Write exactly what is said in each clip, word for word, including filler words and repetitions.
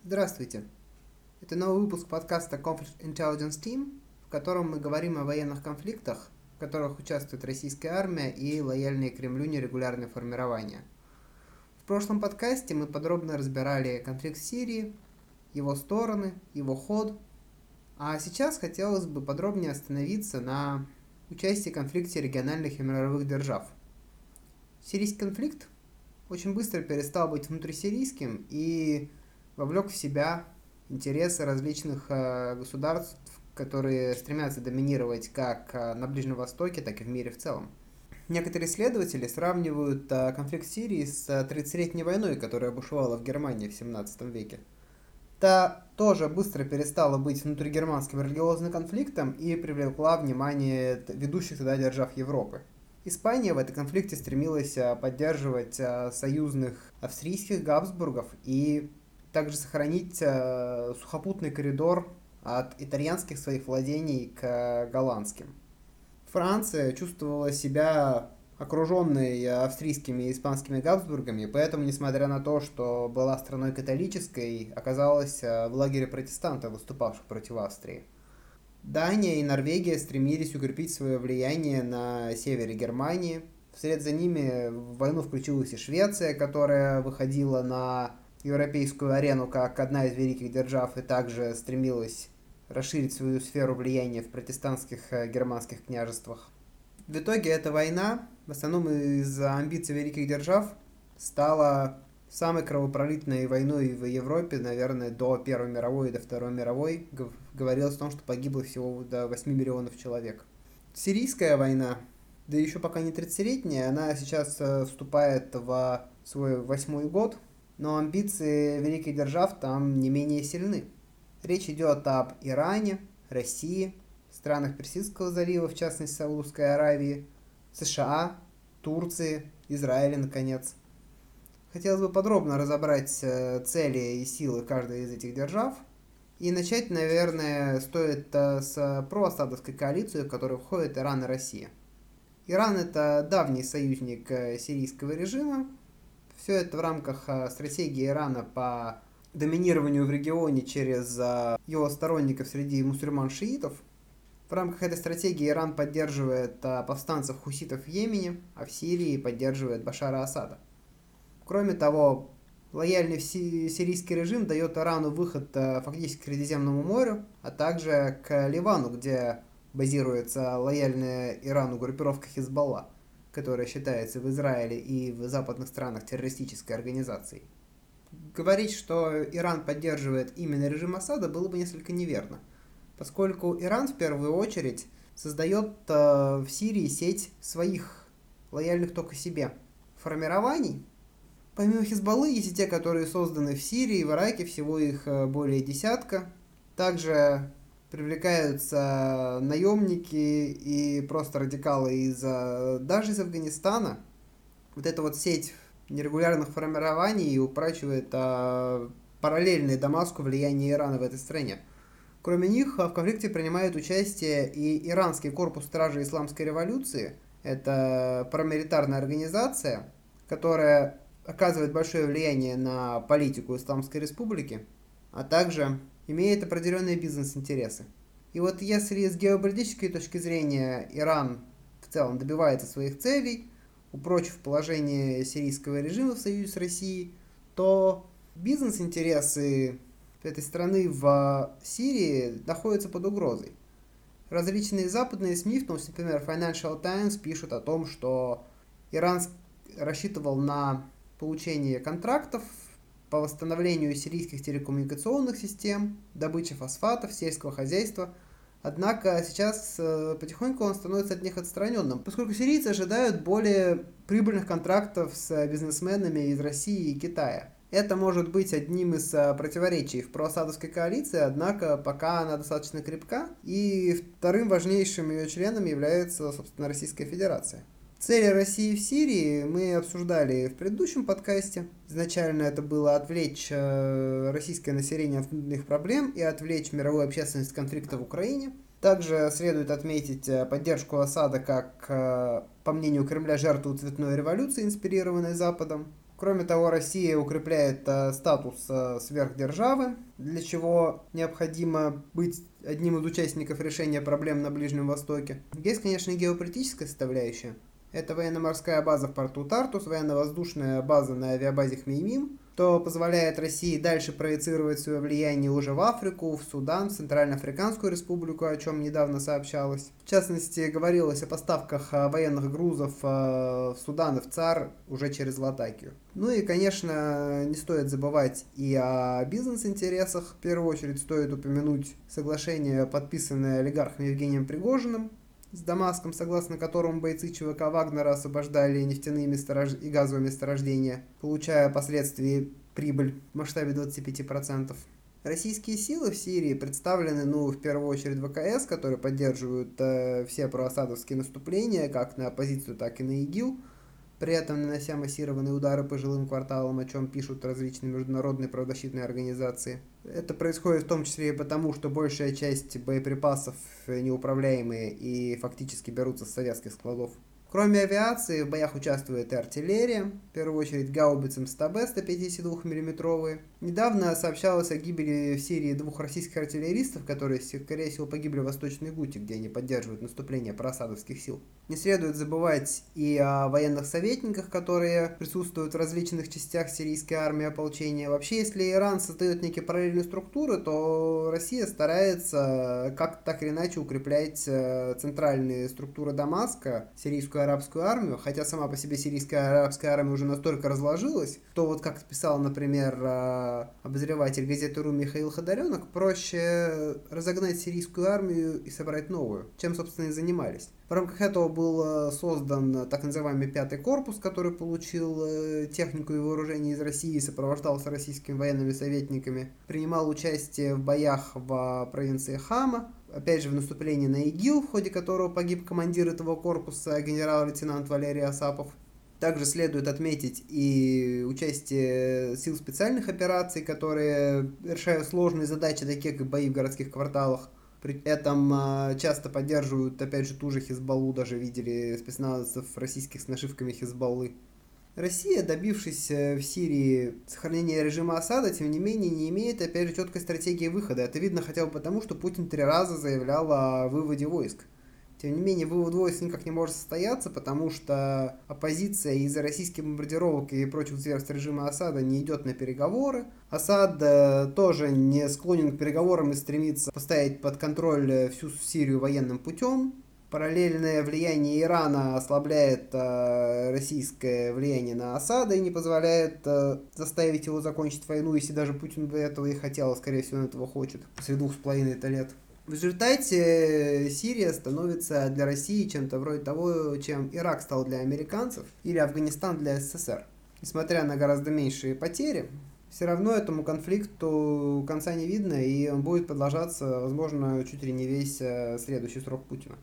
Здравствуйте! Это новый выпуск подкаста Conflict Intelligence Team, в котором мы говорим о военных конфликтах, в которых участвует российская армия и лояльные Кремлю нерегулярные формирования. В прошлом подкасте мы подробно разбирали конфликт в Сирии, его стороны, его ход, а сейчас хотелось бы подробнее остановиться на участии в конфликте региональных и мировых держав. Сирийский конфликт очень быстро перестал быть внутрисирийским и вовлек в себя интересы различных э, государств, которые стремятся доминировать как э, на Ближнем Востоке, так и в мире в целом. Некоторые исследователи сравнивают э, конфликт в Сирии с тридцатилетней войной, которая бушевала в Германии в семнадцатом веке. Та тоже быстро перестала быть внутригерманским религиозным конфликтом и привлекла внимание ведущих тогда держав Европы. Испания в этом конфликте стремилась поддерживать союзных австрийских Габсбургов и также сохранить э, сухопутный коридор от итальянских своих владений к голландским. Франция чувствовала себя окруженной австрийскими и испанскими Габсбургами, поэтому, несмотря на то, что была страной католической, оказалась в лагере протестантов, выступавших против Австрии. Дания и Норвегия стремились укрепить свое влияние на севере Германии. Вслед за ними в войну включилась и Швеция, которая выходила на европейскую арену как одна из великих держав и также стремилась расширить свою сферу влияния в протестантских германских княжествах. В итоге эта война, в основном из-за амбиций великих держав, стала самой кровопролитной войной в Европе, наверное, до Первой мировой и до Второй мировой. Говорилось о том, что погибло всего до восьми миллионов человек. Сирийская война, да еще пока не тридцатилетняя, она сейчас вступает в свой восьмой год, но амбиции великих держав там не менее сильны. Речь идет об Иране, России, странах Персидского залива, в частности Саудовской Аравии, США, Турции, Израиле, наконец. Хотелось бы подробно разобрать цели и силы каждой из этих держав. И начать, наверное, стоит с проасадовской коалиции, в которую входят Иран и Россия. Иран – это давний союзник сирийского режима. Все это в рамках стратегии Ирана по доминированию в регионе через его сторонников среди мусульман-шиитов. В рамках этой стратегии Иран поддерживает повстанцев хуситов в Йемене, а в Сирии поддерживает Башара Асада. Кроме того, лояльный сирийский режим дает Ирану выход фактически к Средиземному морю, а также к Ливану, где базируется лояльная Ирану группировка Хизбалла, которая считается в Израиле и в западных странах террористической организацией. Говорить, что Иран поддерживает именно режим Асада, было бы несколько неверно, поскольку Иран в первую очередь создает в Сирии сеть своих лояльных только себе формирований. Помимо Хизбаллы есть и те, которые созданы в Сирии, в Ираке, всего их более десятка. Также привлекаются наемники и просто радикалы из, даже из Афганистана. Вот эта вот сеть нерегулярных формирований упрочивает а, параллельное Дамаску влияние Ирана в этой стране. Кроме них в конфликте принимает участие и Иранский корпус стражей исламской революции. Это парамилитарная организация, которая оказывает большое влияние на политику Исламской Республики, а также имеет определенные бизнес-интересы. И вот если с геополитической точки зрения Иран в целом добивается своих целей, упрочив положение сирийского режима в союзе с Россией, то бизнес-интересы этой страны в Сирии находятся под угрозой. Различные западные СМИ, в том числе, например, Financial Times, пишут о том, что Иран рассчитывал на получение контрактов по восстановлению сирийских телекоммуникационных систем, добыче фосфатов, сельского хозяйства. Однако сейчас потихоньку он становится от них отстраненным, поскольку сирийцы ожидают более прибыльных контрактов с бизнесменами из России и Китая. Это может быть одним из противоречий в проасадовской коалиции, однако пока она достаточно крепка, и вторым важнейшим ее членом является, собственно, Российская Федерация. Цели России в Сирии мы обсуждали в предыдущем подкасте. Изначально это было отвлечь российское население от внутренних проблем и отвлечь мировую общественность от конфликта в Украине. Также следует отметить поддержку Асада как, по мнению Кремля, жертву цветной революции, инспирированной Западом. Кроме того, Россия укрепляет э, статус э, сверхдержавы, для чего необходимо быть одним из участников решения проблем на Ближнем Востоке. Есть, конечно, и геополитическая составляющая. Это военно-морская база в порту Тартус, военно-воздушная база на авиабазе Хмеймим, что позволяет России дальше проецировать свое влияние уже в Африку, в Судан, в Центральноафриканскую республику, о чем недавно сообщалось. В частности, говорилось о поставках военных грузов в Судан и в ЦАР уже через Латакию. Ну и, конечно, не стоит забывать и о бизнес-интересах. В первую очередь стоит упомянуть соглашение, подписанное олигархом Евгением Пригожиным с Дамаском, согласно которому бойцы ЧВК Вагнера освобождали нефтяные месторож... и газовые месторождения, получая впоследствии прибыль в масштабе двадцати пяти процентов. Российские силы в Сирии представлены, ну, в первую очередь ВКС, которые поддерживают э, все проасадовские наступления, как на оппозицию, так и на ИГИЛ, при этом нанося массированные удары по жилым кварталам, о чем пишут различные международные правозащитные организации. Это происходит в том числе и потому, что большая часть боеприпасов неуправляемые и фактически берутся с советских складов. Кроме авиации, в боях участвует и артиллерия, в первую очередь гаубицы МСТБ сто пятьдесят два миллиметровые. Недавно сообщалось о гибели в Сирии двух российских артиллеристов, которые, скорее всего, погибли в Восточной Гуте, где они поддерживают наступление проасадовских сил. Не следует забывать и о военных советниках, которые присутствуют в различных частях сирийской армии ополчения. Вообще, если Иран создает некие параллельные структуры, то Россия старается как так или иначе укреплять центральные структуры Дамаска, сирийскую арабскую армию, хотя сама по себе сирийская арабская армия уже настолько разложилась, то вот как писал, например, обозреватель газеты РУ Михаил Ходоренок, проще разогнать сирийскую армию и собрать новую, чем, собственно, и занимались. В рамках этого был создан так называемый пятый корпус, который получил технику и вооружение из России, сопровождался российскими военными советниками, принимал участие в боях в провинции Хама, опять же в наступлении на ИГИЛ, в ходе которого погиб командир этого корпуса генерал-лейтенант Валерий Асапов. Также следует отметить и участие сил специальных операций, которые решают сложные задачи, такие как бои в городских кварталах. При этом часто поддерживают, опять же, ту же Хизбаллу, даже видели спецназовцев российских с нашивками Хизбаллы. Россия, добившись в Сирии сохранения режима Асада, тем не менее не имеет, опять же, четкой стратегии выхода. Это видно хотя бы потому, что Путин три раза заявлял о выводе войск. Тем не менее, вывод войск никак не может состояться, потому что оппозиция из-за российских бомбардировок и прочих зверств режима Асада не идет на переговоры. Асад тоже не склонен к переговорам и стремится поставить под контроль всю Сирию военным путем. Параллельное влияние Ирана ослабляет э, российское влияние на Асада и не позволяет э, заставить его закончить войну, если даже Путин бы этого и хотел, скорее всего, он этого хочет, после двух с половиной лет. В результате Сирия становится для России чем-то вроде того, чем Ирак стал для американцев или Афганистан для СССР. Несмотря на гораздо меньшие потери, все равно этому конфликту конца не видно, и он будет продолжаться, возможно, чуть ли не весь следующий срок Путина.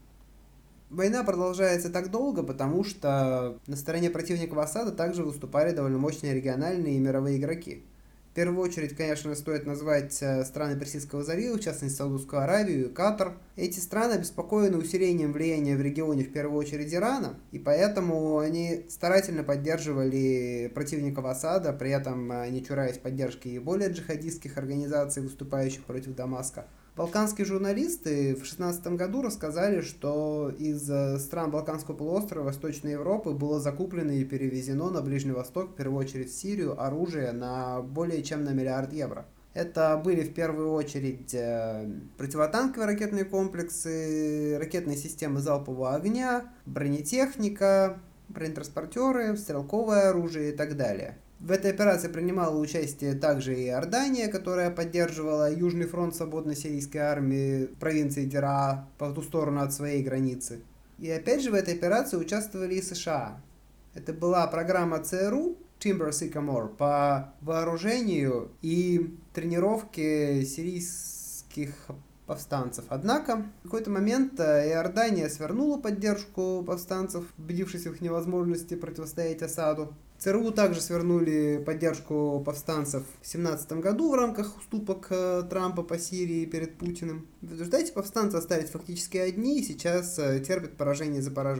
Война продолжается так долго, потому что на стороне противников Асада также выступали довольно мощные региональные и мировые игроки. В первую очередь, конечно, стоит назвать страны Персидского залива, в частности Саудовскую Аравию и Катар. Эти страны обеспокоены усилением влияния в регионе, в первую очередь Ирана, и поэтому они старательно поддерживали противников Асада, при этом не чураясь поддержки и более джихадистских организаций, выступающих против Дамаска. Балканские журналисты в две тысячи шестнадцатом году рассказали, что из стран Балканского полуострова Восточной Европы было закуплено и перевезено на Ближний Восток, в первую очередь в Сирию, оружие на более чем на миллиард евро. Это были в первую очередь противотанковые ракетные комплексы, ракетные системы залпового огня, бронетехника, бронетранспортеры, стрелковое оружие и так далее. В этой операции принимала участие также и Иордания, которая поддерживала Южный фронт свободной сирийской армии в провинции Дераа по ту сторону от своей границы. И опять же в этой операции участвовали и США. Это была программа ЦРУ Timber Sycamore по вооружению и тренировке сирийских повстанцев. Однако в какой-то момент Иордания свернула поддержку повстанцев, убедившись в их невозможности противостоять Асаду. ЦРУ также свернули поддержку повстанцев в две тысячи семнадцатом году в рамках уступок Трампа по Сирии перед Путиным. В результате повстанцы остались фактически одни и сейчас терпят поражение за поражением.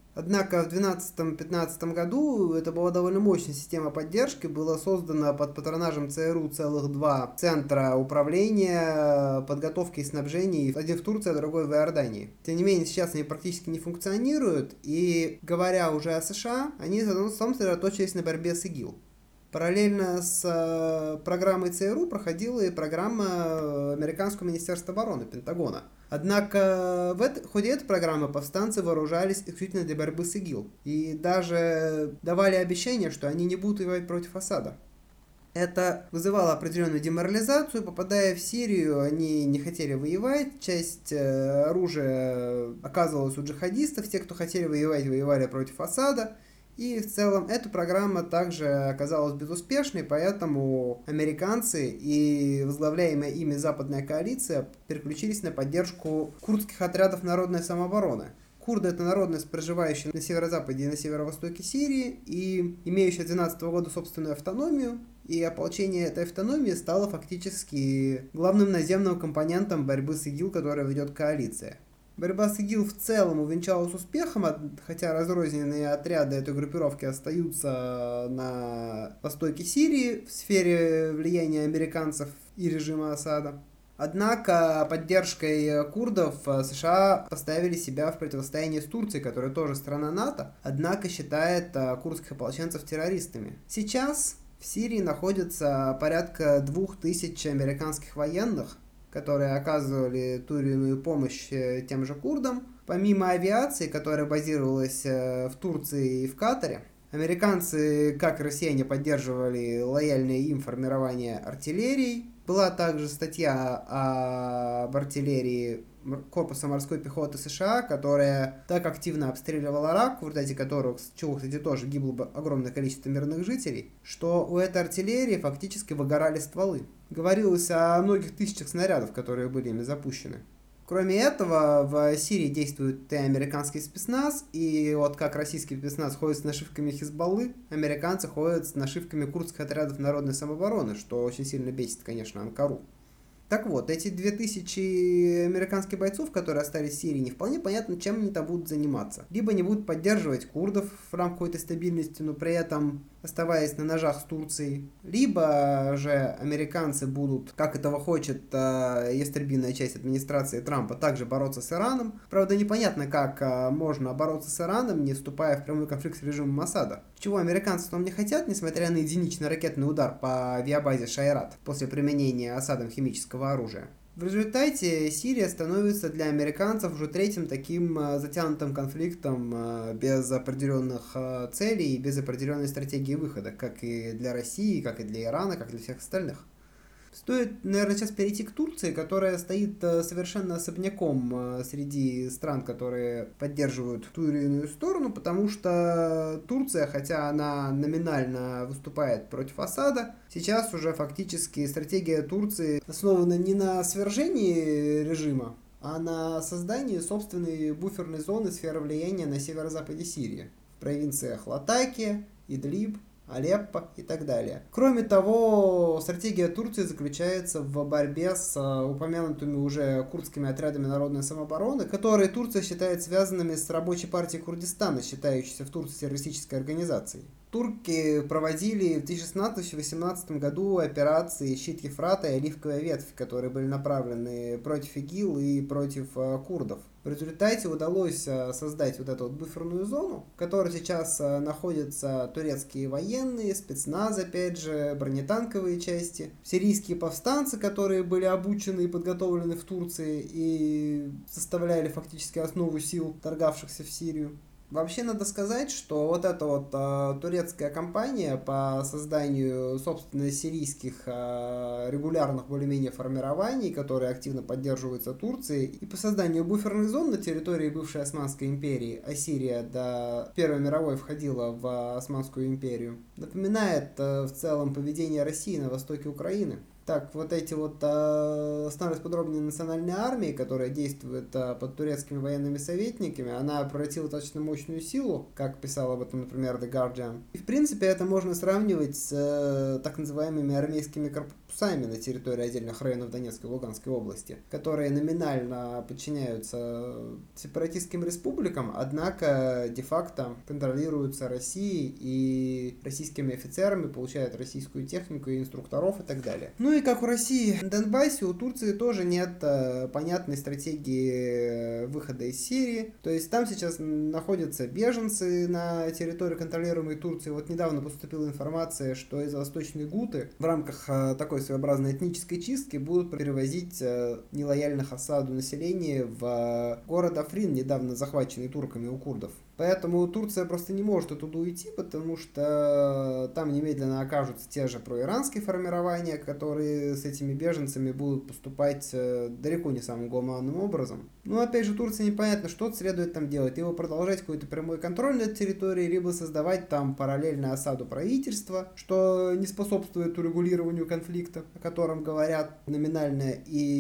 Однако в двенадцатом-пятнадцатом году это была довольно мощная система поддержки, была создана под патронажем ЦРУ целых два центра управления, подготовки и снабжения, один в Турции, а другой в Иордании. Тем не менее, сейчас они практически не функционируют, и говоря уже о США, они в основном сосредоточились на борьбе с ИГИЛ. Параллельно с э, программой ЦРУ проходила и программа Американского министерства обороны, Пентагона. Однако в, это, в ходе этой программы повстанцы вооружались исключительно для борьбы с ИГИЛ. И даже давали обещание, что они не будут воевать против Асада. Это вызывало определенную деморализацию. Попадая в Сирию, они не хотели воевать. Часть э, оружия оказывалась у джихадистов. Те, кто хотели воевать, воевали против Асада. И в целом эта программа также оказалась безуспешной, поэтому американцы и возглавляемая ими западная коалиция переключились на поддержку курдских отрядов народной самообороны. Курды — это народность, проживающая на северо-западе и на северо-востоке Сирии, и имеющая с две тысячи двенадцатого года собственную автономию, и ополчение этой автономии стало фактически главным наземным компонентом борьбы с ИГИЛ, которую ведет коалиция. Борьба с ИГИЛ в целом увенчалась успехом, хотя разрозненные отряды этой группировки остаются на востоке Сирии в сфере влияния американцев и режима Асада. Однако поддержкой курдов США поставили себя в противостоянии с Турцией, которая тоже страна НАТО, однако считает курдских ополченцев террористами. Сейчас в Сирии находится порядка двух тысяч американских военных, которые оказывали ту или иную помощь тем же курдам. Помимо авиации, которая базировалась в Турции и в Катаре, американцы, как и россияне, поддерживали лояльное им формирование артиллерии. Была также статья об артиллерии корпуса морской пехоты США, которая так активно обстреливала Рак, в результате которых, чего, кстати, тоже гибло огромное количество мирных жителей, что у этой артиллерии фактически выгорали стволы. Говорилось о многих тысячах снарядов, которые были ими запущены. Кроме этого, в Сирии действует и американский спецназ, и вот как российский спецназ ходит с нашивками Хизбаллы, американцы ходят с нашивками курдских отрядов народной самообороны, что очень сильно бесит, конечно, Анкару. Так вот, эти две тысячи американских бойцов, которые остались в Сирии, не вполне понятно, чем они там будут заниматься. Либо они будут поддерживать курдов в рамках какой-то стабильности, но при этом оставаясь на ножах с Турцией. Либо же американцы будут, как этого хочет э, ястребиная часть администрации Трампа, также бороться с Ираном. Правда, непонятно, как э, можно бороться с Ираном, не вступая в прямой конфликт с режимом Асада. Чего американцы в том не хотят, несмотря на единичный ракетный удар по авиабазе Шайрат после применения Асадом химического оружия. В результате Сирия становится для американцев уже третьим таким затянутым конфликтом без определенных целей и без определенной стратегии выхода, как и для России, как и для Ирана, как и для всех остальных. Стоит, наверное, сейчас перейти к Турции, которая стоит совершенно особняком среди стран, которые поддерживают ту или иную сторону, потому что Турция, хотя она номинально выступает против Асада, сейчас уже фактически стратегия Турции основана не на свержении режима, а на создании собственной буферной зоны сферы влияния на северо-западе Сирии, в провинциях Латакия, Идлиб, Алеппо и так далее. Кроме того, стратегия Турции заключается в борьбе с упомянутыми уже курдскими отрядами народной самообороны, которые Турция считает связанными с рабочей партией Курдистана, считающейся в Турции террористической организацией. Турки проводили в две тысячи шестнадцатом — две тысячи восемнадцатом году операции «Щит Ефрата» и «Оливковая ветвь», которые были направлены против ИГИЛ и против курдов. В результате удалось создать вот эту вот буферную зону, в которой сейчас находятся турецкие военные, спецназ, опять же, бронетанковые части, сирийские повстанцы, которые были обучены и подготовлены в Турции и составляли фактически основу сил, торгавшихся в Сирию. Вообще надо сказать, что вот эта вот э, турецкая кампания по созданию, собственно, сирийских э, регулярных более-менее формирований, которые активно поддерживаются Турцией, и по созданию буферных зон на территории бывшей Османской империи, а Сирия до Первой мировой входила в Османскую империю, напоминает э, в целом поведение России на востоке Украины. Так, вот эти вот э, становятся подробнее национальной армии, которая действует э, под турецкими военными советниками, она превратила достаточно мощную силу, как писал об этом, например, The Guardian. И, в принципе, это можно сравнивать с э, так называемыми армейскими корпусами на территории отдельных районов Донецкой и Луганской области, которые номинально подчиняются сепаратистским республикам, однако де-факто контролируются Россией и российскими офицерами, получают российскую технику и инструкторов и так далее. Ну и как в России на Донбассе, у Турции тоже нет э, понятной стратегии выхода из Сирии. То есть там сейчас находятся беженцы на территории, контролируемой Турцией. Вот недавно поступила информация, что из Восточной Гуты в рамках э, такой своеобразной этнической чистки будут перевозить э, нелояльных Асаду населения в э, город Африн, недавно захваченный турками у курдов. Поэтому Турция просто не может оттуда уйти, потому что там немедленно окажутся те же проиранские формирования, которые с этими беженцами будут поступать далеко не самым гуманным образом. Но опять же, Турции непонятно, что следует там делать. Либо продолжать какой-то прямой контроль над территорией, либо создавать там параллельно Асаду правительства, что не способствует урегулированию конфликта, о котором говорят номинально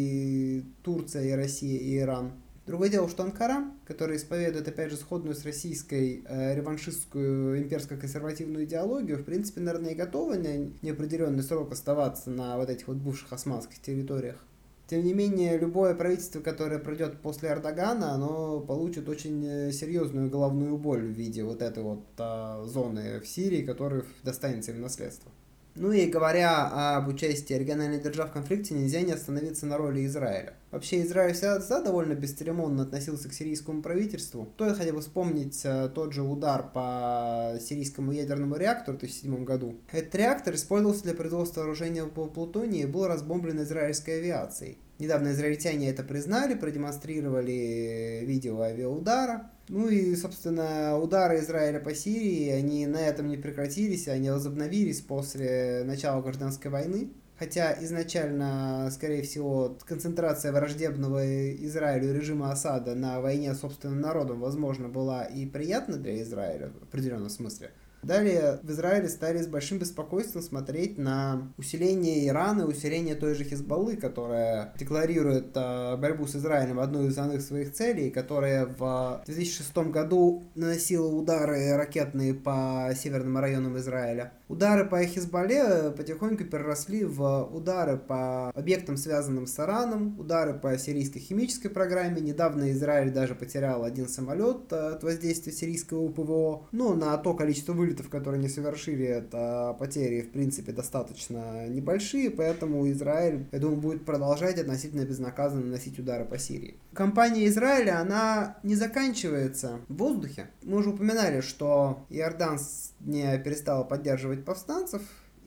и Турция, и Россия, и Иран. Другое дело, что Анкара, которая исповедует, опять же, сходную с российской э, реваншистскую имперско-консервативную идеологию, в принципе, наверное, и готова на неопределенный срок оставаться на вот этих вот бывших османских территориях. Тем не менее, любое правительство, которое пройдет после Эрдогана, оно получит очень серьезную головную боль в виде вот этой вот а, зоны в Сирии, которая достанется им в наследство. Ну и говоря об участии региональных держав в конфликте, нельзя не остановиться на роли Израиля. Вообще, Израиль всегда довольно бесцеремонно относился к сирийскому правительству. Стоит хотя бы вспомнить тот же удар по сирийскому ядерному реактору в две тысячи седьмом году. Этот реактор использовался для производства вооружения по плутонии и был разбомблен израильской авиацией. Недавно израильтяне это признали, продемонстрировали видео авиаудара. Ну и, собственно, удары Израиля по Сирии, они на этом не прекратились, они возобновились после начала гражданской войны. Хотя изначально, скорее всего, концентрация враждебного Израилю режима Асада на войне с собственным народом, возможно, была и приятна для Израиля в определенном смысле. Далее в Израиле стали с большим беспокойством смотреть на усиление Ирана, усиление той же Хизбаллы, которая декларирует э, борьбу с Израилем одной из основных своих целей, которая в две тысячи шестом году наносила удары ракетные по северным районам Израиля. Удары по Хизбалле потихоньку переросли в удары по объектам, связанным с Ираном, удары по сирийской химической программе. Недавно Израиль даже потерял один самолет от воздействия сирийского ПВО. Но на то количество вылетов, которые они совершили, это потери, в принципе, достаточно небольшие, поэтому Израиль, я думаю, будет продолжать относительно безнаказанно наносить удары по Сирии. Кампания Израиля, она не заканчивается в воздухе. Мы уже упоминали, что Иордан не перестала поддерживать повстанцев,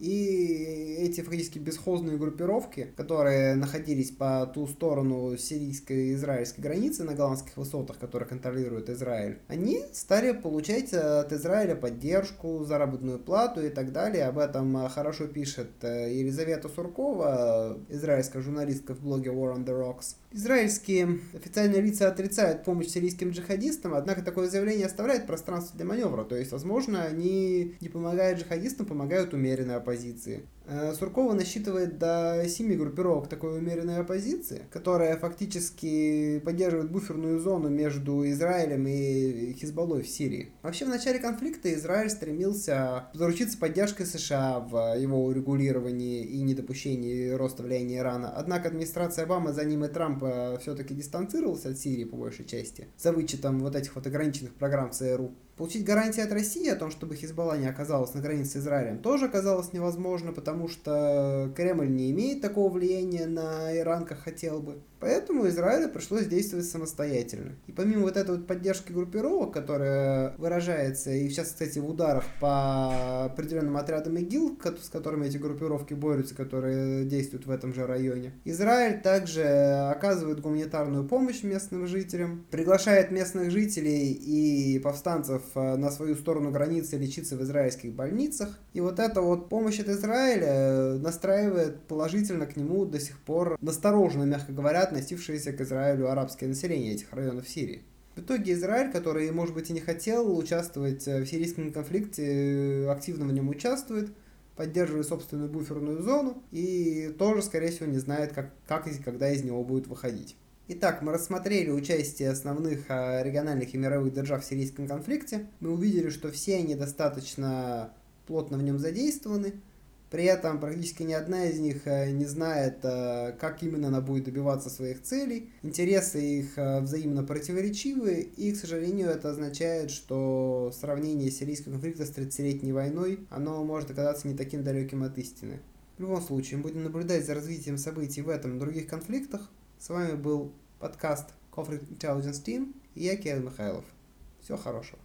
и эти фактически бесхозные группировки, которые находились по ту сторону сирийско-израильской границы на Голландских высотах, которые контролирует Израиль, они стали получать от Израиля поддержку, заработную плату и так далее. Об этом хорошо пишет Елизавета Суркова, израильская журналистка в блоге War on the Rocks. Израильские официальные лица отрицают помощь сирийским джихадистам, однако такое заявление оставляет пространство для маневра. То есть, возможно, они не помогают джихадистам, помогают умеренной оппозиции. Суркова насчитывает до семи группировок такой умеренной оппозиции, которая фактически поддерживает буферную зону между Израилем и Хизбаллой в Сирии. Вообще, в начале конфликта Израиль стремился заручиться поддержкой США в его урегулировании и недопущении роста влияния Ирана. Однако администрация Обамы, за ним и Трампа, все-таки дистанцировалась от Сирии по большей части, за вычетом вот этих вот ограниченных программ ЦРУ. Получить гарантии от России о том, чтобы Хизбалла не оказалась на границе с Израилем, тоже оказалось невозможно, потому что Кремль не имеет такого влияния на Иран, как хотел бы. Поэтому Израилю пришлось действовать самостоятельно. И помимо вот этой вот поддержки группировок, которая выражается, и сейчас, кстати, в ударах по определенным отрядам ИГИЛ, с которыми эти группировки борются, которые действуют в этом же районе, Израиль также оказывает гуманитарную помощь местным жителям, приглашает местных жителей и повстанцев на свою сторону границы лечиться в израильских больницах. И вот эта вот помощь от Израиля настраивает положительно к нему до сих пор настороженно, мягко говоря, относившееся к Израилю арабское население этих районов Сирии. В итоге Израиль, который, может быть, и не хотел участвовать в сирийском конфликте, активно в нем участвует. поддерживает собственную буферную зону и тоже, скорее всего, не знает, как, как и когда из него будет выходить. Итак, мы рассмотрели участие основных региональных и мировых держав в сирийском конфликте. Мы увидели, что все они достаточно плотно в нем задействованы. При этом практически ни одна из них не знает, как именно она будет добиваться своих целей. Интересы их взаимно противоречивы, и, к сожалению, это означает, что сравнение сирийского конфликта с тридцатилетней войной, оно может оказаться не таким далеким от истины. В любом случае, мы будем наблюдать за развитием событий в этом и других конфликтах. С вами был подкаст Conflict Intelligence Team и я, Кирилл Михайлов. Всего хорошего.